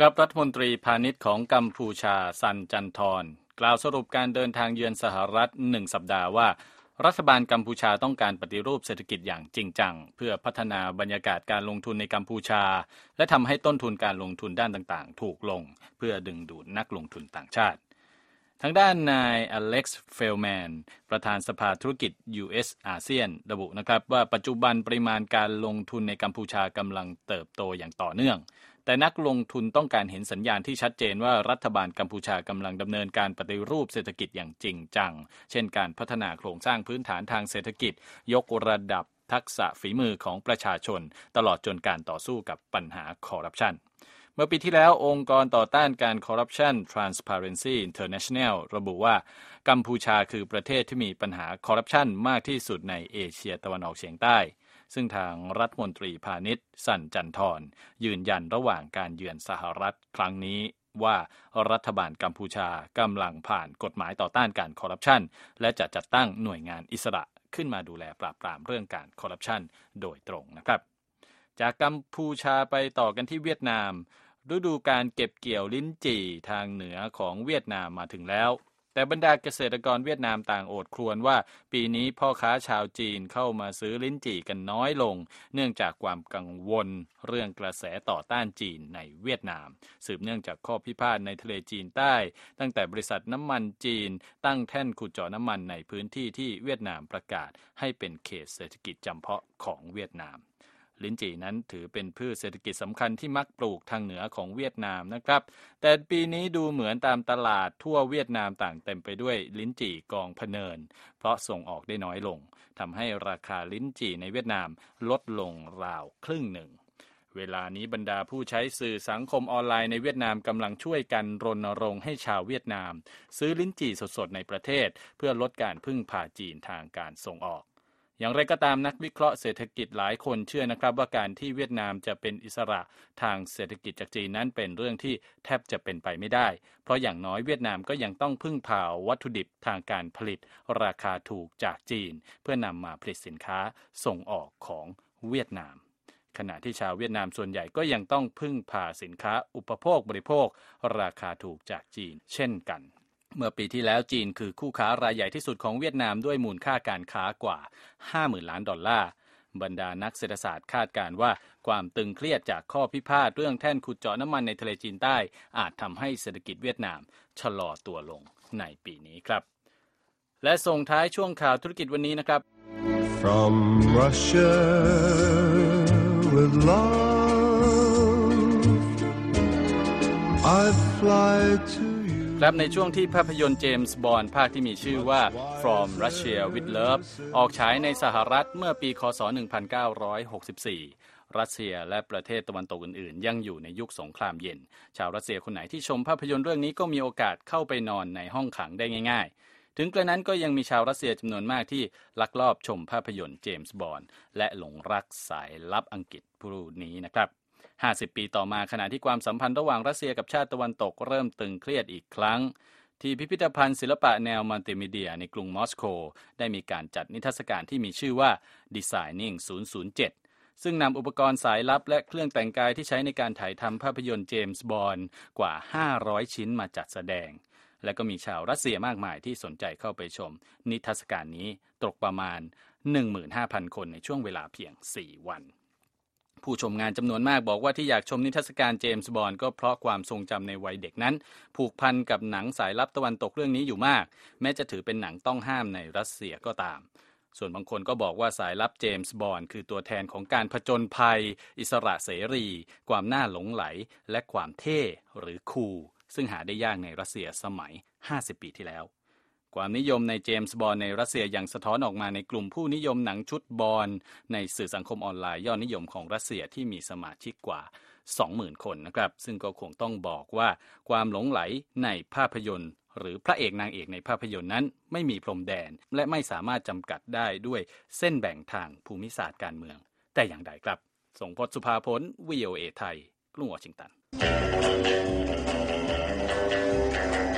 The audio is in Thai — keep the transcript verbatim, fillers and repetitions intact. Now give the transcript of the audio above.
ครับรัฐมนตรีพาณิชย์ของกัมพูชาซันจันทรกล่าวสรุปการเดินทางเยือนสหรัฐหนึ่งสัปดาห์ว่ารัฐบาลกัมพูชาต้องการปฏิรูปเศรษฐกิจอย่างจริงจังเพื่อพัฒนาบรรยากาศการลงทุนในกัมพูชาและทำให้ต้นทุนการลงทุนด้านต่างๆถูกลงเพื่อดึงดูดนักลงทุนต่างชาติทางด้านนายอเล็กซ์เฟลแมนประธานสภาธุรกิจ ยู เอส อาเซียนระบุนะครับว่าปัจจุบันปริมาณการลงทุนในกัมพูชากำลังเติบโตอย่างต่อเนื่องแต่นักลงทุนต้องการเห็นสัญญาณที่ชัดเจนว่ารัฐบาลกัมพูชากำลังดำเนินการปฏิรูปเศรษฐกิจอย่างจริงจังเช่นการพัฒนาโครงสร้างพื้นฐานทางเศรษฐกิจยกระดับทักษะฝีมือของประชาชนตลอดจนการต่อสู้กับปัญหาคอร์รัปชันเมื่อปีที่แล้วองค์กรต่อต้านการคอร์รัปชัน Transparency International ระบุว่ากัมพูชาคือประเทศที่มีปัญหาคอร์รัปชันมากที่สุดในเอเชียตะวันออกเฉียงใต้ซึ่งทางรัฐมนตรีพาณิชย์สันจันทรยืนยันระหว่างการเยือนสหรัฐครั้งนี้ว่ารัฐบาลกัมพูชากำลังผ่านกฎหมายต่อต้านการคอร์รัปชันและจะจัดตั้งหน่วยงานอิสระขึ้นมาดูแลปราบปรามเรื่องการคอร์รัปชันโดยตรงนะครับจากกัมพูชาไปต่อกันที่เวียดนามฤดูการเก็บเกี่ยวลิ้นจี่ทางเหนือของเวียดนามมาถึงแล้วแต่บรรดาเกษตรกรเวียดนามต่างโอดครวญว่าปีนี้พ่อค้าชาวจีนเข้ามาซื้อลิ้นจี่กันน้อยลงเนื่องจากความกังวลเรื่องกระแสต่อต้านจีนในเวียดนามสืบเนื่องจากข้อพิพาทในทะเลจีนใต้ตั้งแต่บริษัทน้ำมันจีนตั้งแท่นขุดเจาะน้ำมันในพื้นที่ที่เวียดนามประกาศให้เป็นเขตเศรษฐกิจจำเพาะของเวียดนามลิ้นจี่นั้นถือเป็นพืชเศรษฐกิจสำคัญที่มักปลูกทางเหนือของเวียดนามนะครับแต่ปีนี้ดูเหมือนตามตลาดทั่วเวียดนามต่างเต็มไปด้วยลิ้นจี่กองพะเนินเพราะส่งออกได้น้อยลงทำให้ราคาลิ้นจี่ในเวียดนามลดลงราวครึ่งหนึ่งเวลานี้บรรดาผู้ใช้สื่อสังคมออนไลน์ในเวียดนามกำลังช่วยกันรณรงค์ให้ชาวเวียดนามซื้อลิ้นจี่สดๆในประเทศเพื่อลดการพึ่งพาจีนทางการส่งออกอย่างไรก็ตามนักวิเคราะห์เศรษฐกิจหลายคนเชื่อนะครับว่าการที่เวียดนามจะเป็นอิสระทางเศรษฐกิจจากจีนนั้นเป็นเรื่องที่แทบจะเป็นไปไม่ได้เพราะอย่างน้อยเวียดนามก็ยังต้องพึ่งพาวัตถุดิบทางการผลิตราคาถูกจากจีนเพื่อนำมาผลิตสินค้าส่งออกของเวียดนามขณะที่ชาวเวียดนามส่วนใหญ่ก็ยังต้องพึ่งพาสินค้าอุปโภคบริโภคราคาถูกจากจีนเช่นกันเมื่อปีที่แล้วจีนคือคู่ค้ารายใหญ่ที่สุดของเวียดนามด้วยมูลค่าการค้ากว่า ห้าหมื่น ล้านดอลลาร์บรรดานักเศรษฐศาสตร์คาดการณ์ว่าความตึงเครียดจากข้อพิพาทเรื่องแท่นขุดเจาะน้ำมันในทะเลจีนใต้อาจทำให้เศรษฐกิจเวียดนามชะลอตัวลงในปีนี้ครับและส่งท้ายช่วงข่าวธุรกิจวันนี้นะครับ From Russia with love I fly to ครับในช่วงที่ภาพยนตร์เจมส์บอนด์ภาคที่มีชื่อว่า From Russia with Love ออกฉายในสหรัฐเมื่อปีค.ศ. หนึ่งพันเก้าร้อยหกสิบสี่รัสเซียและประเทศตะวันตกอื่นๆยังอยู่ในยุคสงครามเย็นชาวรัสเซียคนไหนที่ชมภาพยนตร์เรื่องนี้ก็มีโอกาสเข้าไปนอนในห้องขังได้ง่ายๆถึงกระนั้นก็ยังมีชาวรัสเซียจำนวนมากที่ลักลอบชมภาพยนตร์เจมส์บอนด์และหลงรักสายลับอังกฤษผู้นี้นะครับห้าสิบปีต่อมาขณะที่ความสัมพันธ์ระหว่างรัสเซียกับชาติตะวันตกเริ่มตึงเครียดอีกครั้งที่พิพิธภัณฑ์ศิลปะแนวมัลติมีเดียในกรุงมอสโกได้มีการจัดนิทรรศการที่มีชื่อว่า Designing ศูนย์ ศูนย์ เจ็ดซึ่งนำอุปกรณ์สายลับและเครื่องแต่งกายที่ใช้ในการถ่ายทำภาพยนตร์เจมส์บอนด์กว่าห้าร้อยชิ้นมาจัดแสดงและก็มีชาวรัสเซียมากมายที่สนใจเข้าไปชมนิทรรศการนี้ตกประมาณ หนึ่งหมื่นห้าพัน คนในช่วงเวลาเพียงสี่วันผู้ชมงานจำนวนมากบอกว่าที่อยากชมนิทรรศการเจมส์บอนด์ก็เพราะความทรงจำในวัยเด็กนั้นผูกพันกับหนังสายลับตะวันตกเรื่องนี้อยู่มากแม้จะถือเป็นหนังต้องห้ามในรัสเซียก็ตามส่วนบางคนก็บอกว่าสายลับเจมส์บอนด์คือตัวแทนของการผจญภัยอิสระเสรีความน่าหลงไหลและความเท่หรือคูลซึ่งหาได้ยากในรัสเซียสมัยห้าสิบปีที่แล้วความนิยมในเจมส์บอนด์ในรัสเซียยังสะท้อนออกมาในกลุ่มผู้นิยมหนังชุดบอนด์ในสื่อสังคมออนไลน์ยอดนิยมของรัสเซียที่มีสมาชิกกว่า สองหมื่น คนนะครับซึ่งก็คงต้องบอกว่าความหลงไหลในภาพยนตร์หรือพระเอกนางเอกในภาพยนตร์นั้นไม่มีพรมแดนและไม่สามารถจำกัดได้ด้วยเส้นแบ่งทางภูมิศาสตร์การเมืองแต่อย่างใดครับส่งพจน์สุภาพล วี โอ เอ ไทยกรุงวอชิงตัน